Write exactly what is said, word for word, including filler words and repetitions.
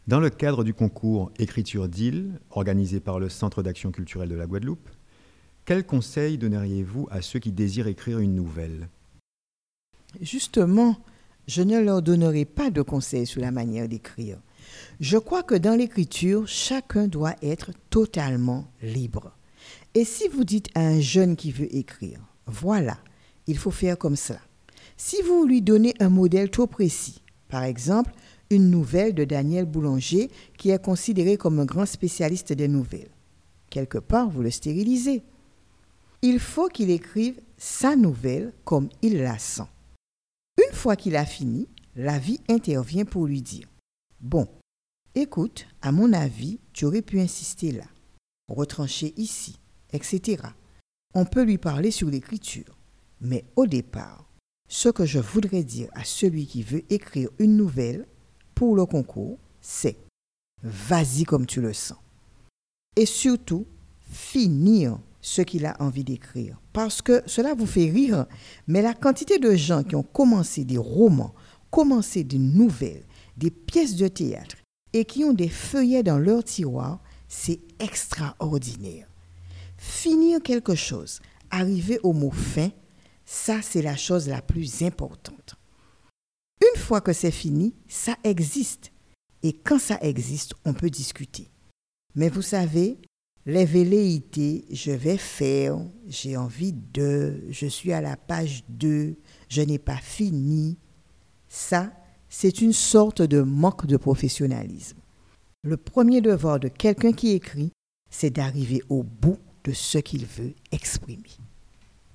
Dans le cadre du concours Écriture d'île, organisé par le Centre d'action culturelle de la Guadeloupe, quels conseils donneriez-vous à ceux qui désirent écrire une nouvelle ? Justement, je ne leur donnerai pas de conseils sur la manière d'écrire. Je crois que dans l'écriture, chacun doit être totalement libre. Et si vous dites à un jeune qui veut écrire, voilà, il faut faire comme cela. Si vous lui donnez un modèle trop précis, par exemple, une nouvelle de Daniel Boulanger qui est considéré comme un grand spécialiste des nouvelles, quelque part, vous le stérilisez. Il faut qu'il écrive sa nouvelle comme il la sent. Une fois qu'il a fini, la vie intervient pour lui dire « Bon, écoute, à mon avis, tu aurais pu insister là, retrancher ici, et cetera » On peut lui parler sur l'écriture. Mais au départ, ce que je voudrais dire à celui qui veut écrire une nouvelle pour le concours, c'est « Vas-y comme tu le sens ». Et surtout, finir ce qu'il a envie d'écrire. Parce que cela vous fait rire, mais la quantité de gens qui ont commencé des romans, commencé des nouvelles, des pièces de théâtre et qui ont des feuillets dans leur tiroir, c'est extraordinaire. Finir quelque chose, arriver au mot fin, ça c'est la chose la plus importante. Une fois que c'est fini, ça existe. Et quand ça existe, on peut discuter. Mais vous savez, les velléités, je vais faire, j'ai envie de, je suis à la page deux, je n'ai pas fini. Ça, c'est une sorte de manque de professionnalisme. Le premier devoir de quelqu'un qui écrit, c'est d'arriver au bout de ce qu'il veut exprimer.